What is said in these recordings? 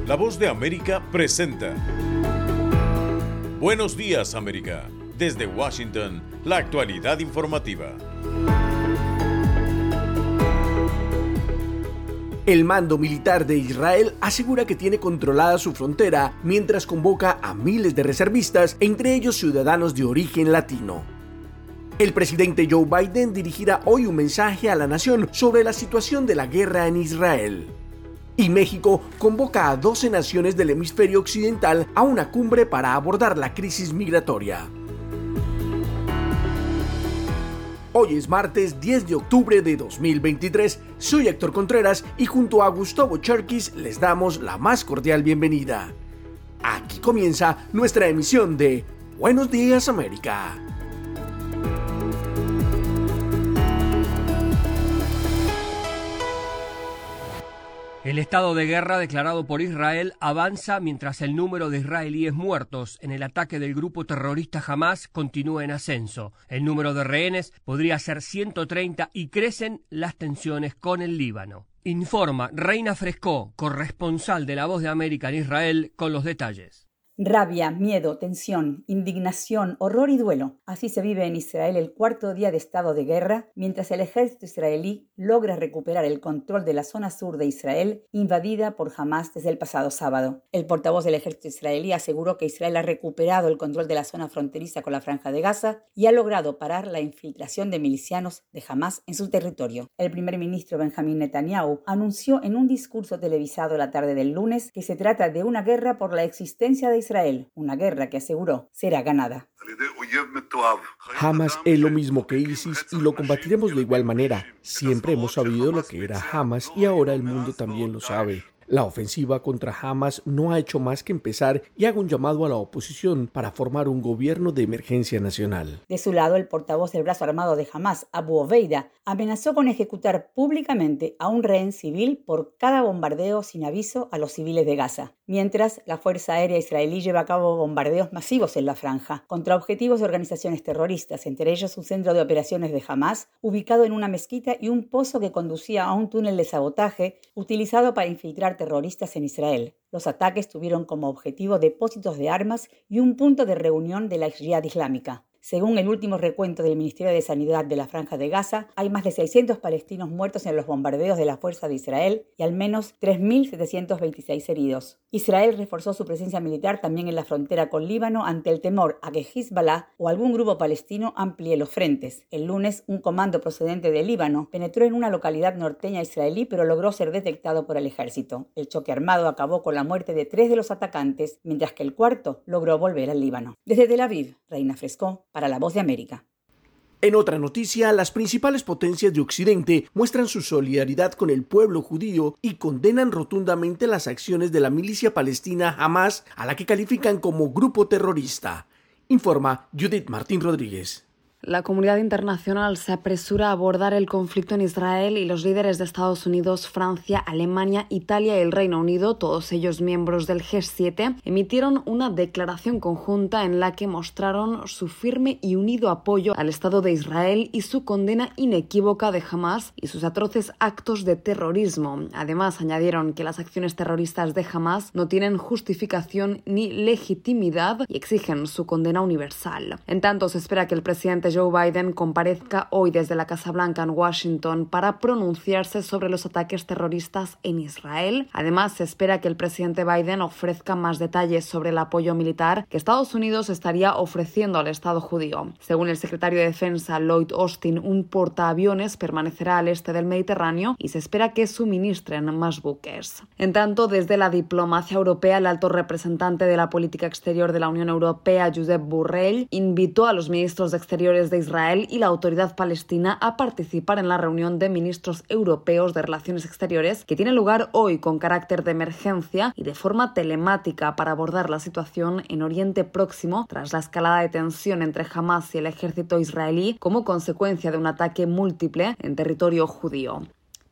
La Voz de América presenta Buenos Días, América. Desde Washington, la actualidad informativa. El mando militar de Israel asegura que tiene controlada su frontera mientras convoca a miles de reservistas, entre ellos ciudadanos de origen latino. El presidente Joe Biden dirigirá hoy un mensaje a la nación sobre la situación de la guerra en Israel. Y México convoca a 12 naciones del hemisferio occidental a una cumbre para abordar la crisis migratoria. Hoy es martes 10 de octubre de 2023. Soy Héctor Contreras y junto a Gustavo Cherkis les damos la más cordial bienvenida. Aquí comienza nuestra emisión de Buenos Días, América. El estado de guerra declarado por Israel avanza mientras el número de israelíes muertos en el ataque del grupo terrorista Hamás continúa en ascenso. El número de rehenes podría ser 130 y crecen las tensiones con el Líbano. Informa Reina Frescó, corresponsal de La Voz de América en Israel, con los detalles. Rabia, miedo, tensión, indignación, horror y duelo. Así se vive en Israel el cuarto día de estado de guerra, mientras el ejército israelí logra recuperar el control de la zona sur de Israel, invadida por Hamás desde el pasado sábado. El portavoz del ejército israelí aseguró que Israel ha recuperado el control de la zona fronteriza con la Franja de Gaza y ha logrado parar la infiltración de milicianos de Hamás en su territorio. El primer ministro Benjamín Netanyahu anunció en un discurso televisado la tarde del lunes que se trata de una guerra por la existencia de Israel, una guerra que aseguró será ganada. Hamas es lo mismo que ISIS y lo combatiremos de igual manera. Siempre hemos sabido lo que era Hamas y ahora el mundo también lo sabe. La ofensiva contra Hamas no ha hecho más que empezar y hago un llamado a la oposición para formar un gobierno de emergencia nacional. De su lado, el portavoz del brazo armado de Hamás, Abu Obeida, amenazó con ejecutar públicamente a un rehén civil por cada bombardeo sin aviso a los civiles de Gaza, mientras la Fuerza Aérea Israelí lleva a cabo bombardeos masivos en la franja contra objetivos de organizaciones terroristas, entre ellos un centro de operaciones de Hamás ubicado en una mezquita y un pozo que conducía a un túnel de sabotaje utilizado para infiltrar terroristas en Israel. Los ataques tuvieron como objetivo depósitos de armas y un punto de reunión de la Jihad Islámica. Según el último recuento del Ministerio de Sanidad de la Franja de Gaza, hay más de 600 palestinos muertos en los bombardeos de la Fuerza de Israel y al menos 3.726 heridos. Israel reforzó su presencia militar también en la frontera con Líbano ante el temor a que Hezbollah o algún grupo palestino amplíe los frentes. El lunes, un comando procedente de Líbano penetró en una localidad norteña israelí, pero logró ser detectado por el ejército. El choque armado acabó con la muerte de 3 de los atacantes, mientras que el cuarto logró volver al Líbano. Desde Tel Aviv, Reina Frescó, para La Voz de América. En otra noticia, las principales potencias de Occidente muestran su solidaridad con el pueblo judío y condenan rotundamente las acciones de la milicia palestina Hamás, a la que califican como grupo terrorista. Informa Judith Martín Rodríguez. La comunidad internacional se apresura a abordar el conflicto en Israel y los líderes de Estados Unidos, Francia, Alemania, Italia y el Reino Unido, todos ellos miembros del G7, emitieron una declaración conjunta en la que mostraron su firme y unido apoyo al Estado de Israel y su condena inequívoca de Hamás y sus atroces actos de terrorismo. Además, añadieron que las acciones terroristas de Hamás no tienen justificación ni legitimidad y exigen su condena universal. En tanto, se espera que el presidente Joe Biden comparezca hoy desde la Casa Blanca en Washington para pronunciarse sobre los ataques terroristas en Israel. Además, se espera que el presidente Biden ofrezca más detalles sobre el apoyo militar que Estados Unidos estaría ofreciendo al Estado judío. Según el secretario de Defensa Lloyd Austin, un portaaviones permanecerá al este del Mediterráneo y se espera que suministren más buques. En tanto, desde la diplomacia europea, el alto representante de la política exterior de la Unión Europea, Josep Borrell, invitó a los ministros de Exteriores de Israel y la Autoridad Palestina a participar en la reunión de ministros europeos de Relaciones Exteriores que tiene lugar hoy con carácter de emergencia y de forma telemática para abordar la situación en Oriente Próximo tras la escalada de tensión entre Hamás y el ejército israelí como consecuencia de un ataque múltiple en territorio judío.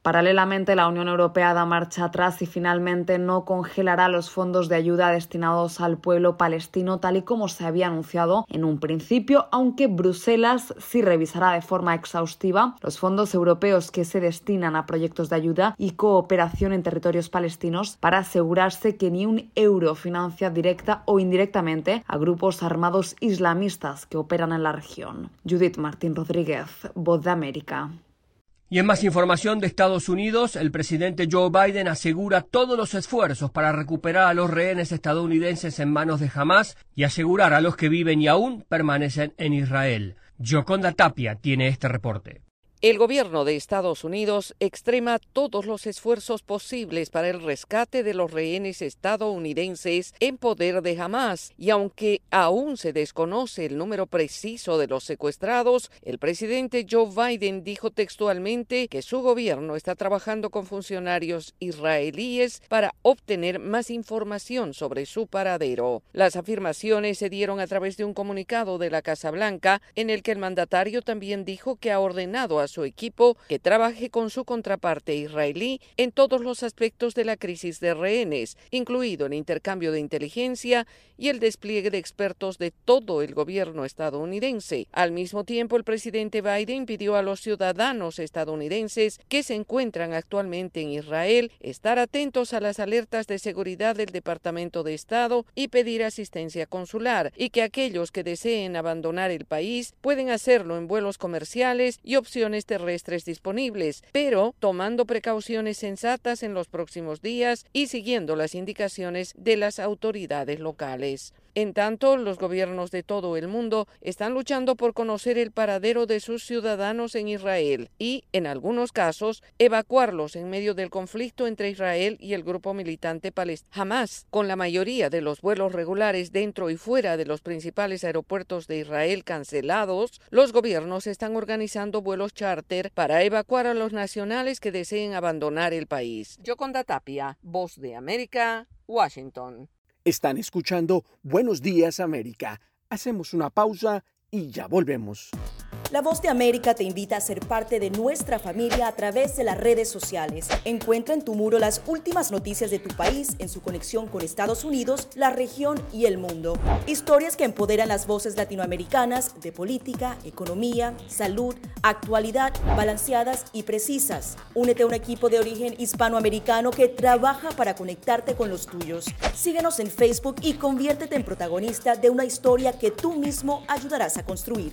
Paralelamente, la Unión Europea da marcha atrás y finalmente no congelará los fondos de ayuda destinados al pueblo palestino tal y como se había anunciado en un principio, aunque Bruselas sí revisará de forma exhaustiva los fondos europeos que se destinan a proyectos de ayuda y cooperación en territorios palestinos para asegurarse que ni un euro financia directa o indirectamente a grupos armados islamistas que operan en la región. Judith Martín Rodríguez, Voz de América. Y en más información de Estados Unidos, el presidente Joe Biden asegura todos los esfuerzos para recuperar a los rehenes estadounidenses en manos de Hamás y asegurar a los que viven y aún permanecen en Israel. Yoconda Tapia tiene este reporte. El gobierno de Estados Unidos extrema todos los esfuerzos posibles para el rescate de los rehenes estadounidenses en poder de Hamás, y aunque aún se desconoce el número preciso de los secuestrados, el presidente Joe Biden dijo textualmente que su gobierno está trabajando con funcionarios israelíes para obtener más información sobre su paradero. Las afirmaciones se dieron a través de un comunicado de la Casa Blanca, en el que el mandatario también dijo que ha ordenado a su equipo que trabaje con su contraparte israelí en todos los aspectos de la crisis de rehenes, incluido el intercambio de inteligencia y el despliegue de expertos de todo el gobierno estadounidense. Al mismo tiempo, el presidente Biden pidió a los ciudadanos estadounidenses que se encuentran actualmente en Israel estar atentos a las alertas de seguridad del Departamento de Estado y pedir asistencia consular, y que aquellos que deseen abandonar el país pueden hacerlo en vuelos comerciales y opciones terrestres disponibles, pero tomando precauciones sensatas en los próximos días y siguiendo las indicaciones de las autoridades locales. En tanto, los gobiernos de todo el mundo están luchando por conocer el paradero de sus ciudadanos en Israel y, en algunos casos, evacuarlos en medio del conflicto entre Israel y el grupo militante palestino Hamás. Con la mayoría de los vuelos regulares dentro y fuera de los principales aeropuertos de Israel cancelados, los gobiernos están organizando vuelos charter para evacuar a los nacionales que deseen abandonar el país. Yoconda Tapia, Voz de América, Washington. Están escuchando Buenos Días América. Hacemos una pausa y ya volvemos. La Voz de América te invita a ser parte de nuestra familia a través de las redes sociales. Encuentra en tu muro las últimas noticias de tu país en su conexión con Estados Unidos, la región y el mundo. Historias que empoderan las voces latinoamericanas de política, economía, salud, actualidad, balanceadas y precisas. Únete a un equipo de origen hispanoamericano que trabaja para conectarte con los tuyos. Síguenos en Facebook y conviértete en protagonista de una historia que tú mismo ayudarás a construir.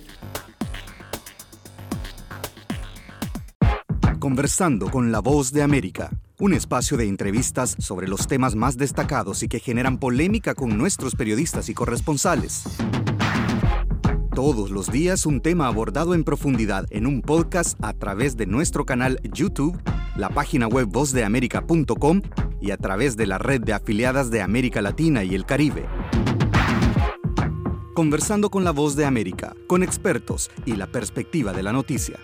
Conversando con la Voz de América, un espacio de entrevistas sobre los temas más destacados y que generan polémica con nuestros periodistas y corresponsales. Todos los días un tema abordado en profundidad en un podcast a través de nuestro canal YouTube, la página web vozdeamerica.com y a través de la red de afiliadas de América Latina y el Caribe. Conversando con la Voz de América, con expertos y la perspectiva de la noticia.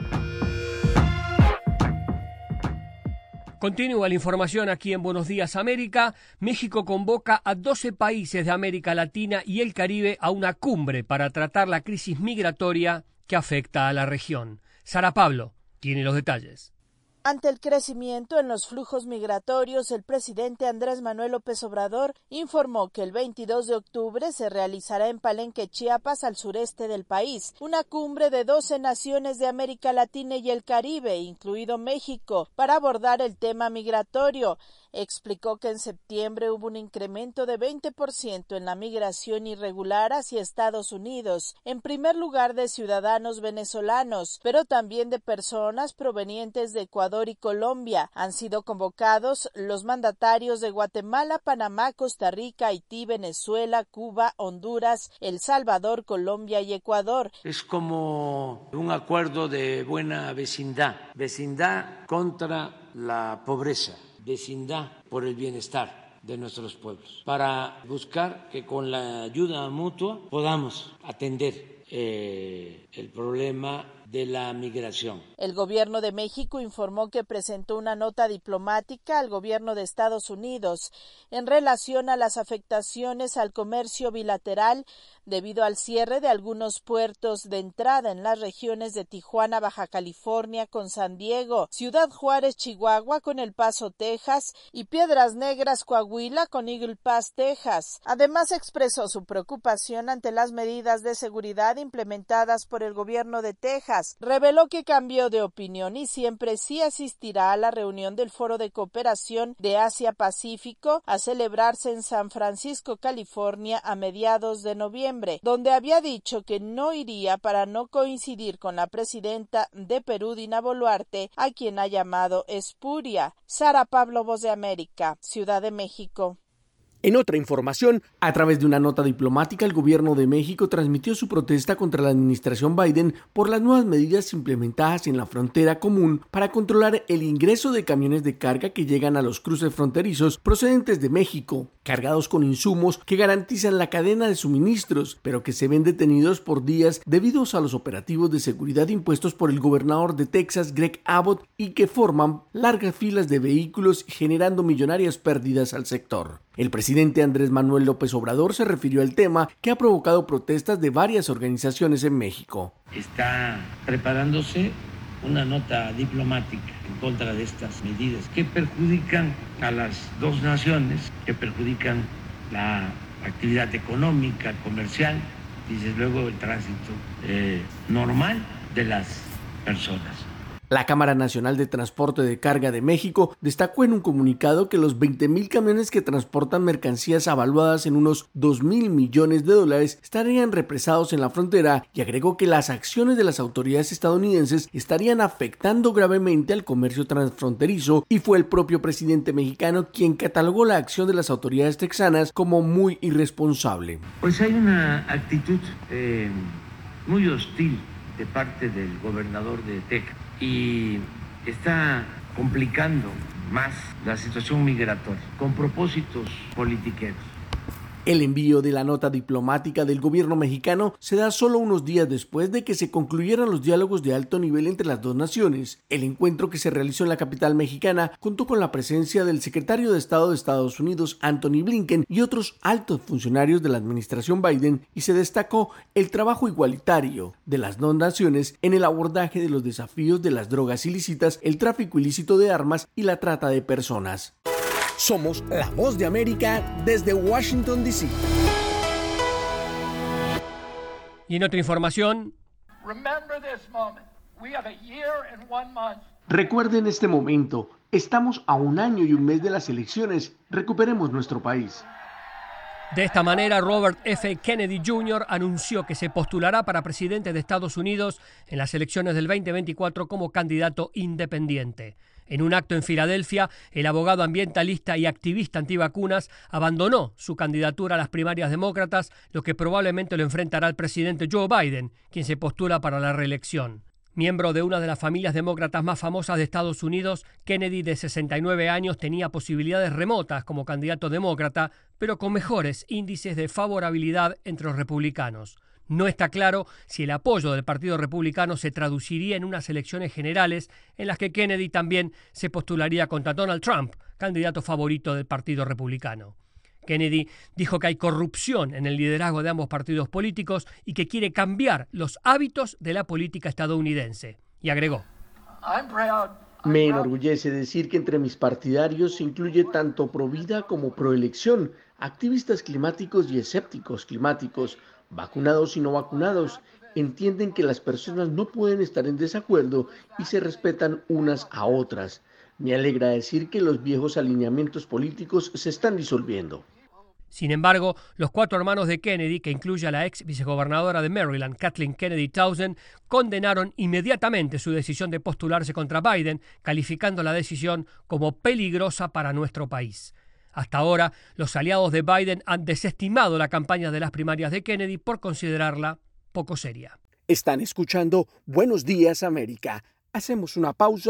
Continúa la información aquí en Buenos Días América. México convoca a 12 países de América Latina y el Caribe a una cumbre para tratar la crisis migratoria que afecta a la región. Sara Pablo tiene los detalles. Ante el crecimiento en los flujos migratorios, el presidente Andrés Manuel López Obrador informó que el 22 de octubre se realizará en Palenque, Chiapas, al sureste del país, una cumbre de 12 naciones de América Latina y el Caribe, incluido México, para abordar el tema migratorio. Explicó que en septiembre hubo un incremento de 20% en la migración irregular hacia Estados Unidos, en primer lugar de ciudadanos venezolanos, pero también de personas provenientes de Ecuador y Colombia. Han sido convocados los mandatarios de Guatemala, Panamá, Costa Rica, Haití, Venezuela, Cuba, Honduras, El Salvador, Colombia y Ecuador. Es como un acuerdo de buena vecindad contra la pobreza, vecindad por el bienestar de nuestros pueblos, para buscar que con la ayuda mutua podamos atender el problema de la migración. El gobierno de México informó que presentó una nota diplomática al gobierno de Estados Unidos en relación a las afectaciones al comercio bilateral debido al cierre de algunos puertos de entrada en las regiones de Tijuana, Baja California con San Diego, Ciudad Juárez, Chihuahua con El Paso, Texas y Piedras Negras, Coahuila con Eagle Pass, Texas. Además expresó su preocupación ante las medidas de seguridad implementadas por el gobierno de Texas. Reveló que cambió de opinión y siempre sí asistirá a la reunión del Foro de Cooperación de Asia-Pacífico a celebrarse en San Francisco, California a mediados de noviembre, donde había dicho que no iría para no coincidir con la presidenta de Perú, Dina Boluarte, a quien ha llamado espuria. Sara Pablo, Voz de América, Ciudad de México. En otra información, a través de una nota diplomática, el gobierno de México transmitió su protesta contra la administración Biden por las nuevas medidas implementadas en la frontera común para controlar el ingreso de camiones de carga que llegan a los cruces fronterizos procedentes de México, cargados con insumos que garantizan la cadena de suministros, pero que se ven detenidos por días debido a los operativos de seguridad impuestos por el gobernador de Texas, Greg Abbott, y que forman largas filas de vehículos generando millonarias pérdidas al sector. El presidente Andrés Manuel López Obrador se refirió al tema que ha provocado protestas de varias organizaciones en México. Está preparándose una nota diplomática en contra de estas medidas que perjudican a las dos naciones, que perjudican la actividad económica, comercial y desde luego el tránsito normal de las personas. La Cámara Nacional de Transporte de Carga de México destacó en un comunicado que los 20,000 camiones que transportan mercancías avaluadas en unos $2,000 millones estarían represados en la frontera y agregó que las acciones de las autoridades estadounidenses estarían afectando gravemente al comercio transfronterizo y fue el propio presidente mexicano quien catalogó la acción de las autoridades texanas como muy irresponsable. Pues hay una actitud muy hostil de parte del gobernador de Texas y está complicando más la situación migratoria con propósitos politiqueros. El envío de la nota diplomática del gobierno mexicano se da solo unos días después de que se concluyeran los diálogos de alto nivel entre las dos naciones. El encuentro que se realizó en la capital mexicana contó con la presencia del secretario de Estado de Estados Unidos, Anthony Blinken, y otros altos funcionarios de la administración Biden, y se destacó el trabajo igualitario de las dos naciones en el abordaje de los desafíos de las drogas ilícitas, el tráfico ilícito de armas y la trata de personas. Somos la Voz de América desde Washington, D.C. Y en otra información, recuerden este momento. Estamos a 1 año y 1 mes de las elecciones. Recuperemos nuestro país. De esta manera, Robert F. Kennedy Jr. anunció que se postulará para presidente de Estados Unidos en las elecciones del 2024 como candidato independiente. En un acto en Filadelfia, el abogado ambientalista y activista antivacunas abandonó su candidatura a las primarias demócratas, lo que probablemente lo enfrentará al presidente Joe Biden, quien se postula para la reelección. Miembro de una de las familias demócratas más famosas de Estados Unidos, Kennedy, de 69 años, tenía posibilidades remotas como candidato demócrata, pero con mejores índices de favorabilidad entre los republicanos. No está claro si el apoyo del Partido Republicano se traduciría en unas elecciones generales en las que Kennedy también se postularía contra Donald Trump, candidato favorito del Partido Republicano. Kennedy dijo que hay corrupción en el liderazgo de ambos partidos políticos y que quiere cambiar los hábitos de la política estadounidense. Y agregó: Me enorgullece decir que entre mis partidarios se incluye tanto pro vida como pro elección, activistas climáticos y escépticos climáticos, vacunados y no vacunados. Entienden que las personas no pueden estar en desacuerdo y se respetan unas a otras. Me alegra decir que los viejos alineamientos políticos se están disolviendo. Sin embargo, los 4 hermanos de Kennedy, que incluye a la ex vicegobernadora de Maryland, Kathleen Kennedy Townsend, condenaron inmediatamente su decisión de postularse contra Biden, calificando la decisión como peligrosa para nuestro país. Hasta ahora, los aliados de Biden han desestimado la campaña de las primarias de Kennedy por considerarla poco seria. Están escuchando Buenos Días América. Hacemos una pausa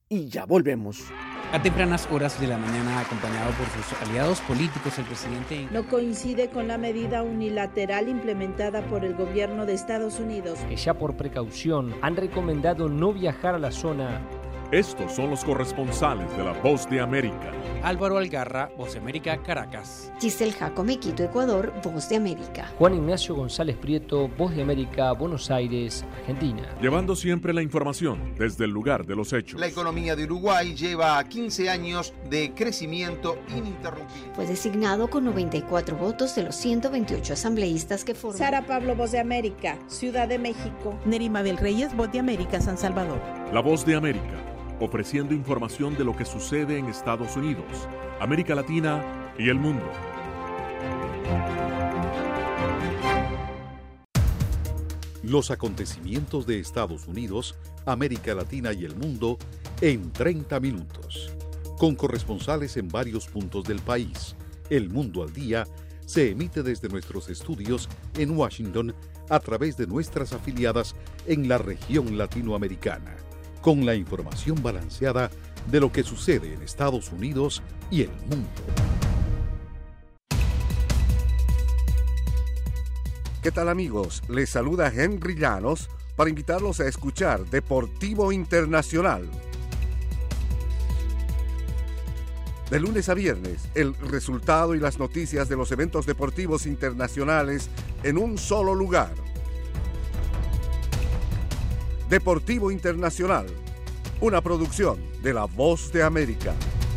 y ya volvemos. A tempranas horas de la mañana, acompañado por sus aliados políticos, el presidente no coincide con la medida unilateral implementada por el gobierno de Estados Unidos, que ya por precaución han recomendado no viajar a la zona. Estos son los corresponsales de La Voz de América. Álvaro Algarra, Voz de América, Caracas. Giselle Jacome, Quito, Ecuador, Voz de América. Juan Ignacio González Prieto, Voz de América, Buenos Aires, Argentina. Llevando siempre la información desde el lugar de los hechos. La economía de Uruguay lleva 15 años de crecimiento ininterrumpido. Fue designado con 94 votos de los 128 asambleístas que forman. Sara Pablo, Voz de América, Ciudad de México. Neri Mabel Reyes, Voz de América, San Salvador. La Voz de América, ofreciendo información de lo que sucede en Estados Unidos, América Latina y el mundo. Los acontecimientos de Estados Unidos, América Latina y el mundo en 30 minutos. Con corresponsales en varios puntos del país. El Mundo al Día se emite desde nuestros estudios en Washington a través de nuestras afiliadas en la región latinoamericana, con la información balanceada de lo que sucede en Estados Unidos y el mundo. ¿Qué tal, amigos? Les saluda Henry Llanos para invitarlos a escuchar Deportivo Internacional. De lunes a viernes, el resultado y las noticias de los eventos deportivos internacionales en un solo lugar. Deportivo Internacional, una producción de La Voz de América.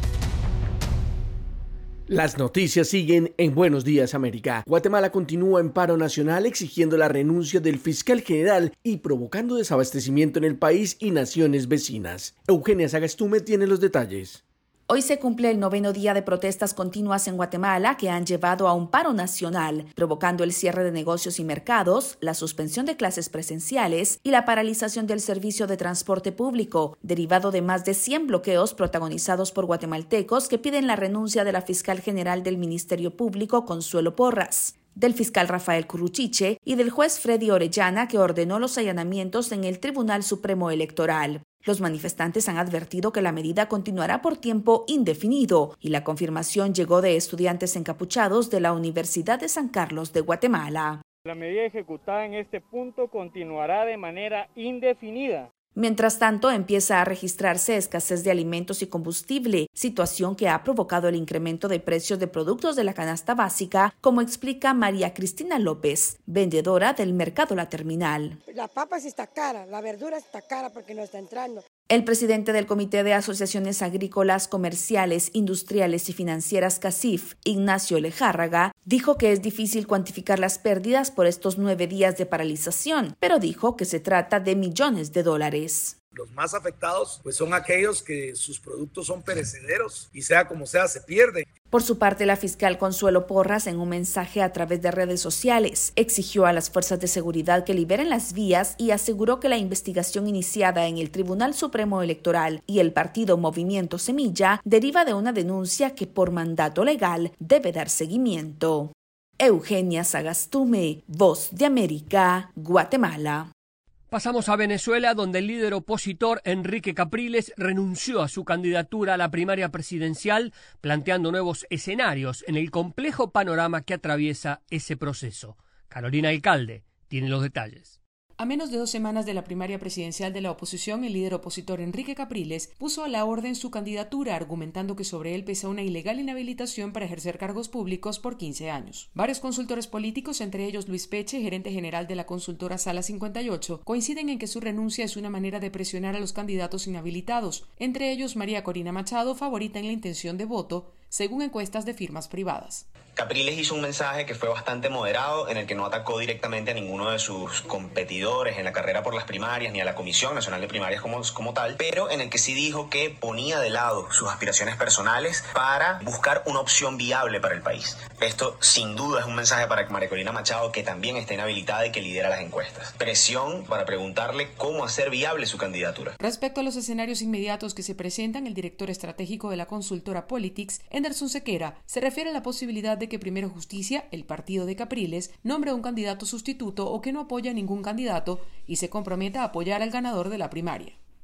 Las noticias siguen en Buenos Días América. Guatemala continúa en paro nacional exigiendo la renuncia del fiscal general y provocando desabastecimiento en el país y naciones vecinas. Eugenia Sagastume tiene los detalles. Hoy se cumple el 9º día de protestas continuas en Guatemala que han llevado a un paro nacional, provocando el cierre de negocios y mercados, la suspensión de clases presenciales y la paralización del servicio de transporte público, derivado de más de 100 bloqueos protagonizados por guatemaltecos que piden la renuncia de la fiscal general del Ministerio Público, Consuelo Porras, del fiscal Rafael Curruchiche y del juez Freddy Orellana, que ordenó los allanamientos en el Tribunal Supremo Electoral. Los manifestantes han advertido que la medida continuará por tiempo indefinido y la confirmación llegó de estudiantes encapuchados de la Universidad de San Carlos de Guatemala. La medida ejecutada en este punto continuará de manera indefinida. Mientras tanto, empieza a registrarse escasez de alimentos y combustible, situación que ha provocado el incremento de precios de productos de la canasta básica, como explica María Cristina López, vendedora del Mercado La Terminal. La papa sí está cara, la verdura está cara porque no está entrando. El presidente del Comité de Asociaciones Agrícolas, Comerciales, Industriales y Financieras CACIF, Ignacio Lejárraga, dijo que es difícil cuantificar las pérdidas por estos 9 días de paralización, pero dijo que se trata de millones de dólares. Los más afectados pues son aquellos que sus productos son perecederos y sea como sea se pierden. Por su parte, la fiscal Consuelo Porras, en un mensaje a través de redes sociales, exigió a las fuerzas de seguridad que liberen las vías y aseguró que la investigación iniciada en el Tribunal Supremo Electoral y el partido Movimiento Semilla deriva de una denuncia que por mandato legal debe dar seguimiento. Eugenia Sagastume, Voz de América, Guatemala. Pasamos a Venezuela, donde el líder opositor Enrique Capriles renunció a su candidatura a la primaria presidencial, planteando nuevos escenarios en el complejo panorama que atraviesa ese proceso. Carolina Alcalde tiene los detalles. A menos de 2 semanas de la primaria presidencial de la oposición, el líder opositor Enrique Capriles puso a la orden su candidatura, argumentando que sobre él pesa una ilegal inhabilitación para ejercer cargos públicos por 15 años. Varios consultores políticos, entre ellos Luis Peche, gerente general de la consultora Sala 58, coinciden en que su renuncia es una manera de presionar a los candidatos inhabilitados, entre ellos María Corina Machado, favorita en la intención de voto, según encuestas de firmas privadas. Capriles hizo un mensaje que fue bastante moderado, en el que no atacó directamente a ninguno de sus competidores en la carrera por las primarias, ni a la Comisión Nacional de Primarias como tal, pero en el que sí dijo que ponía de lado sus aspiraciones personales para buscar una opción viable para el país. Esto, sin duda, es un mensaje para María Corina Machado, que también está inhabilitada y que lidera las encuestas. Presión para preguntarle cómo hacer viable su candidatura. Respecto a los escenarios inmediatos que se presentan, el director estratégico de la consultora Politics, Anderson Sequera, se refiere a la posibilidad de que Primero Justicia, el partido de Capriles, nombre a un candidato sustituto o que no apoya a ningún candidato y se comprometa a apoyar al ganador de la primaria.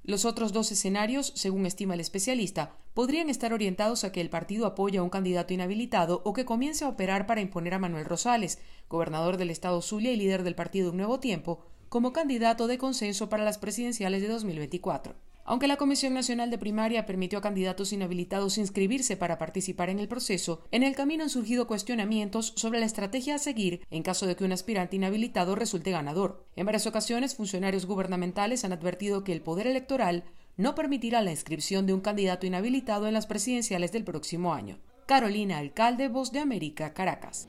Los otros 2 escenarios, según estima el especialista, podrían estar orientados a que el partido apoye a un candidato inhabilitado o que comience a operar para imponer a Manuel Rosales, gobernador del estado Zulia y líder del partido Un Nuevo Tiempo, como candidato de consenso para las presidenciales de 2024. Aunque la Comisión Nacional de Primaria permitió a candidatos inhabilitados inscribirse para participar en el proceso, en el camino han surgido cuestionamientos sobre la estrategia a seguir en caso de que un aspirante inhabilitado resulte ganador. En varias ocasiones, funcionarios gubernamentales han advertido que el Poder Electoral no permitirá la inscripción de un candidato inhabilitado en las presidenciales del próximo año. Carolina Alcalde, Voz de América, Caracas.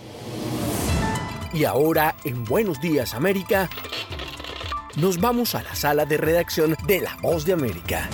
Y ahora, en Buenos Días América, nos vamos a la sala de redacción de La Voz de América.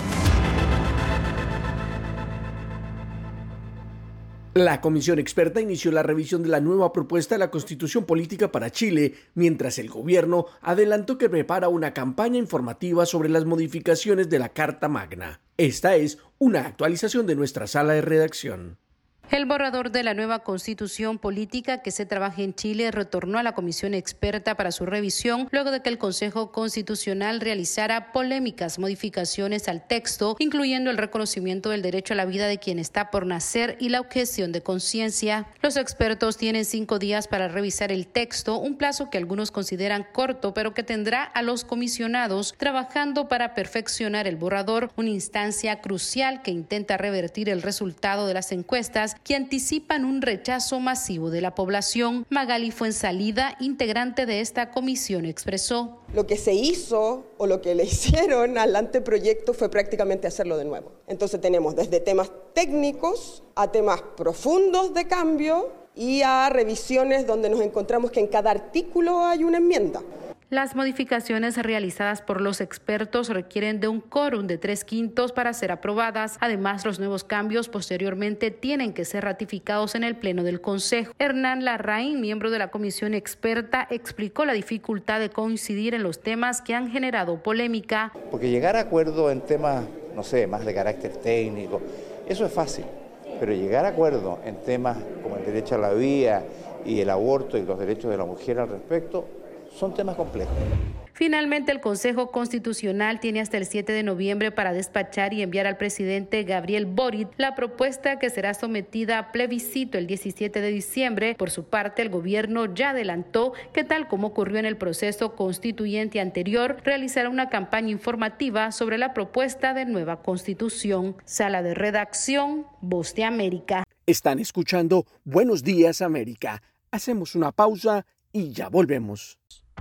La comisión experta inició la revisión de la nueva propuesta de la Constitución Política para Chile, mientras el gobierno adelantó que prepara una campaña informativa sobre las modificaciones de la Carta Magna. Esta es una actualización de nuestra sala de redacción. El borrador de la nueva Constitución Política que se trabaja en Chile retornó a la comisión experta para su revisión luego de que el Consejo Constitucional realizara polémicas modificaciones al texto, incluyendo el reconocimiento del derecho a la vida de quien está por nacer y la objeción de conciencia. Los expertos tienen 5 días para revisar el texto, un plazo que algunos consideran corto, pero que tendrá a los comisionados trabajando para perfeccionar el borrador, una instancia crucial que intenta revertir el resultado de las encuestas que anticipan un rechazo masivo de la población. Magali Fuensalida, integrante de esta comisión, expresó: lo que se hizo o lo que le hicieron al anteproyecto fue prácticamente hacerlo de nuevo. Entonces tenemos desde temas técnicos a temas profundos de cambio y a revisiones donde nos encontramos que en cada artículo hay una enmienda. Las modificaciones realizadas por los expertos requieren de un quórum de 3/5 para ser aprobadas. Además, los nuevos cambios posteriormente tienen que ser ratificados en el Pleno del Consejo. Hernán Larraín, miembro de la comisión experta, explicó la dificultad de coincidir en los temas que han generado polémica. Porque llegar a acuerdo en temas, no sé, más de carácter técnico, eso es fácil. Pero llegar a acuerdo en temas como el derecho a la vida y el aborto y los derechos de la mujer al respecto, son temas complejos. Finalmente, el Consejo Constitucional tiene hasta el 7 de noviembre para despachar y enviar al presidente Gabriel Boric la propuesta que será sometida a plebiscito el 17 de diciembre. Por su parte, el gobierno ya adelantó que, tal como ocurrió en el proceso constituyente anterior, realizará una campaña informativa sobre la propuesta de nueva constitución. Sala de redacción, Voz de América. Están escuchando Buenos Días América. Hacemos una pausa y ya volvemos.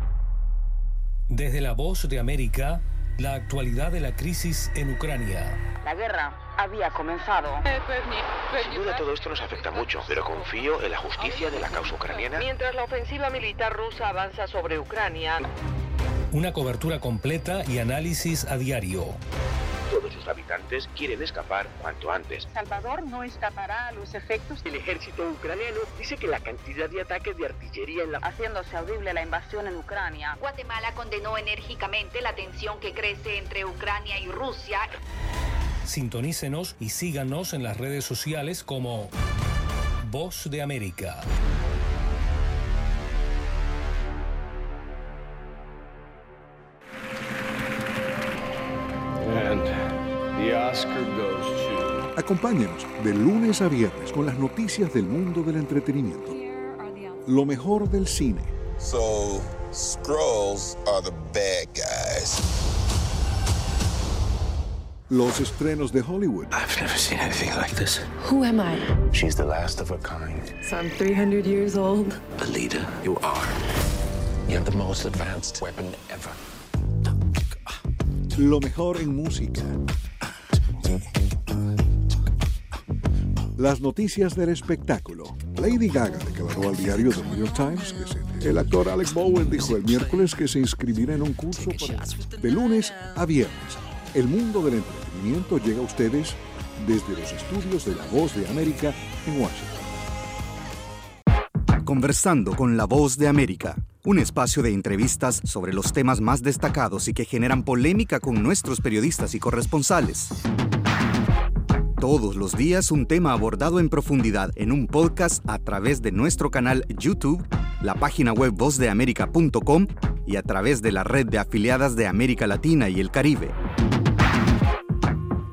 Desde La Voz de América, la actualidad de la crisis en Ucrania. La guerra había comenzado. Sin duda todo esto nos afecta mucho, pero confío en la justicia de la causa ucraniana. Mientras la ofensiva militar rusa avanza sobre Ucrania. Una cobertura completa y análisis a diario. Todos sus habitantes quieren escapar cuanto antes. Salvador no escapará a los efectos. El ejército ucraniano dice que la cantidad de ataques de artillería en la... haciéndose audible la invasión en Ucrania. Guatemala condenó enérgicamente la tensión que crece entre Ucrania y Rusia. Sintonícenos y síganos en las redes sociales como Voz de América. Acompáñenos de lunes a viernes con las noticias del mundo del entretenimiento. Lo mejor del cine. So, Skrulls are the bad guys. Los estrenos de Hollywood. I've never seen anything like this. Who am I? She's the last of her kind. So I'm 300 years old. The leader you are. You're the most advanced weapon ever. Lo mejor en música. Las noticias del espectáculo. Lady Gaga declaró al diario The New York Times que el actor Alec Bowen dijo el miércoles que se inscribirá en un curso de lunes a viernes. El mundo del entretenimiento llega a ustedes desde los estudios de La Voz de América en Washington. Conversando con La Voz de América, un espacio de entrevistas sobre los temas más destacados y que generan polémica con nuestros periodistas y corresponsales. Todos los días un tema abordado en profundidad en un podcast a través de nuestro canal YouTube, la página web vozdeamerica.com y a través de la red de afiliadas de América Latina y el Caribe.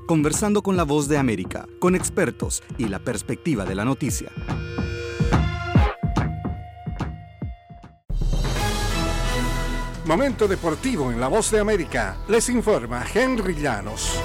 conversando con la Voz de América, con expertos y la perspectiva de la noticia. Momento deportivo en La Voz de América. Les informa Henry Llanos.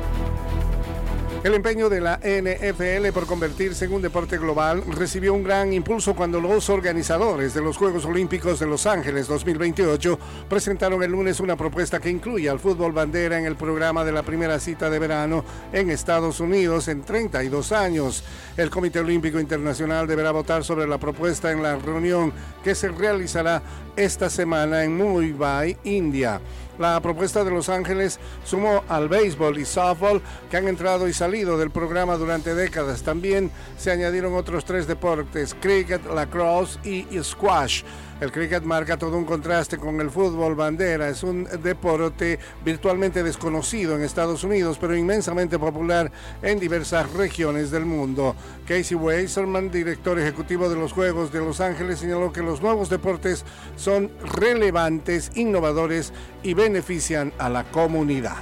El empeño de la NFL por convertirse en un deporte global recibió un gran impulso cuando los organizadores de los Juegos Olímpicos de Los Ángeles 2028 presentaron el lunes una propuesta que incluye al fútbol bandera en el programa de la primera cita de verano en Estados Unidos en 32 años. El Comité Olímpico Internacional deberá votar sobre la propuesta en la reunión que se realizará esta semana en Mumbai, India. La propuesta de Los Ángeles sumó al béisbol y softball, que han entrado y salido del programa durante décadas. También se añadieron otros 3 deportes: cricket, lacrosse y squash. El cricket marca todo un contraste con el fútbol bandera. Es un deporte virtualmente desconocido en Estados Unidos, pero inmensamente popular en diversas regiones del mundo. Casey Weiserman, director ejecutivo de los Juegos de Los Ángeles, señaló que los nuevos deportes son relevantes, innovadores y benefician a la comunidad.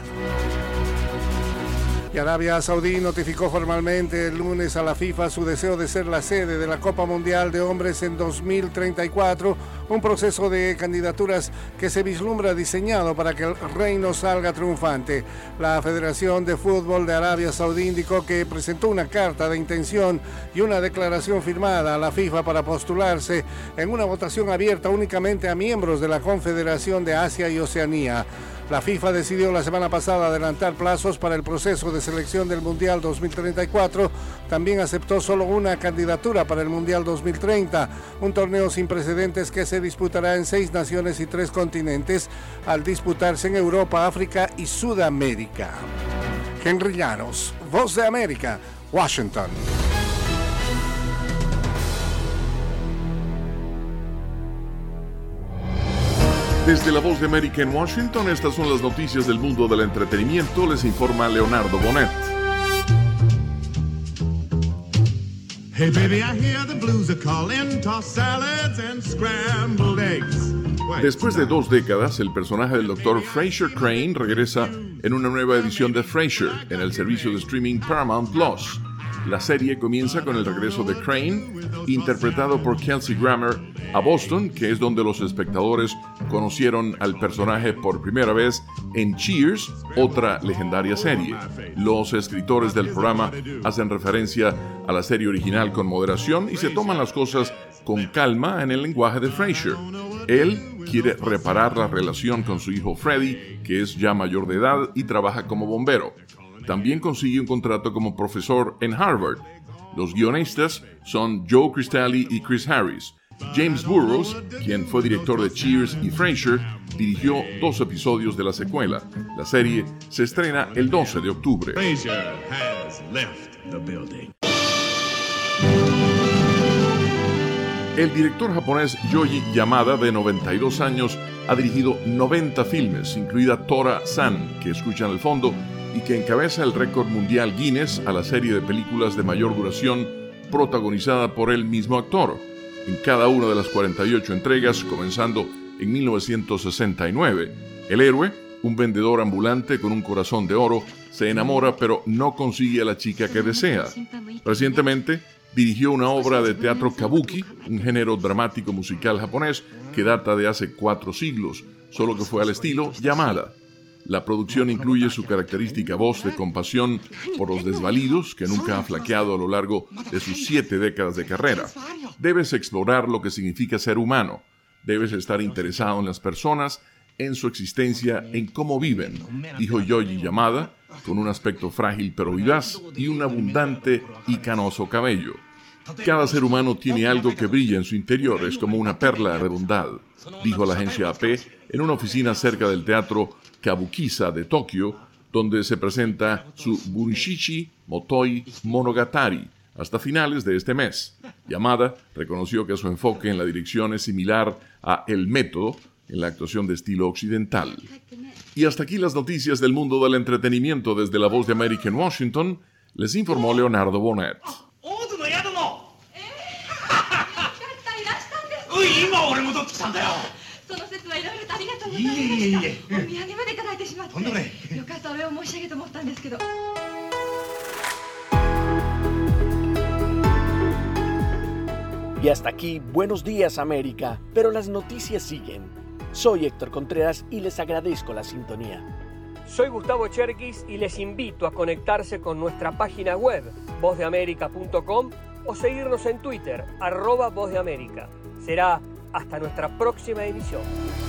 Y Arabia Saudí notificó formalmente el lunes a la FIFA su deseo de ser la sede de la Copa Mundial de Hombres en 2034, un proceso de candidaturas que se vislumbra diseñado para que el reino salga triunfante. La Federación de Fútbol de Arabia Saudí indicó que presentó una carta de intención y una declaración firmada a la FIFA para postularse en una votación abierta únicamente a miembros de la Confederación de Asia y Oceanía. La FIFA decidió la semana pasada adelantar plazos para el proceso de selección del Mundial 2034. También aceptó solo una candidatura para el Mundial 2030, un torneo sin precedentes que se disputará en 6 naciones y 3 continentes, al disputarse en Europa, África y Sudamérica. Henry Llanos, Voz de América, Washington. Desde la Voz de América en Washington, estas son las noticias del mundo del entretenimiento. Les informa Leonardo Bonet. Hey baby, I hear the blues are calling, tossed salads and scrambled eggs. Después de 2 décadas, el personaje del Dr. Frasier Crane regresa en una nueva edición de Frasier en el servicio de streaming Paramount Plus. La serie comienza con el regreso de Crane, interpretado por Kelsey Grammer, a Boston, que es donde los espectadores conocieron al personaje por primera vez en Cheers, otra legendaria serie. Los escritores del programa hacen referencia a la serie original con moderación y se toman las cosas con calma en el lenguaje de Frasier. Él quiere reparar la relación con su hijo Freddie, que es ya mayor de edad y trabaja como bombero. También consigue un contrato como profesor en Harvard. Los guionistas son Joe Cristalli y Chris Harris. James Burrows, quien fue director de Cheers y Frasier, dirigió 2 episodios de la secuela. La serie se estrena el 12 de octubre. Frasier has left the building. El director japonés Yoji Yamada, de 92 años, ha dirigido 90 filmes, incluida Tora-san, que escuchan al fondo, y que encabeza el récord mundial Guinness a la serie de películas de mayor duración protagonizada por el mismo actor. En cada una de las 48 entregas, comenzando en 1969, el héroe, un vendedor ambulante con un corazón de oro, se enamora pero no consigue a la chica que desea. Recientemente, dirigió una obra de teatro kabuki, un género dramático musical japonés que data de hace 4 siglos, solo que fue al estilo Yamada. La producción incluye su característica voz de compasión por los desvalidos, que nunca ha flaqueado a lo largo de sus 7 décadas de carrera. Debes explorar lo que significa ser humano. Debes estar interesado en las personas, en su existencia, en cómo viven, dijo Yoji Yamada, con un aspecto frágil pero vivaz y un abundante y canoso cabello. Cada ser humano tiene algo que brilla en su interior, es como una perla de bondad, dijo la agencia AP en una oficina cerca del teatro Kabukiza de Tokio, donde se presenta su Bunshichi Motoi Monogatari hasta finales de este mes. Yamada reconoció que su enfoque en la dirección es similar a El Método en la actuación de estilo occidental. Y hasta aquí las noticias del mundo del entretenimiento desde la Voz de América en Washington. Les informó Leonardo Bonet. Y hasta aquí, Buenos Días América, pero las noticias siguen. Soy Héctor Contreras y les agradezco la sintonía. Soy Gustavo Cherkis y les invito a conectarse con nuestra página web, vozdeamerica.com, o seguirnos en Twitter, @vozdeamerica. Será hasta nuestra próxima emisión.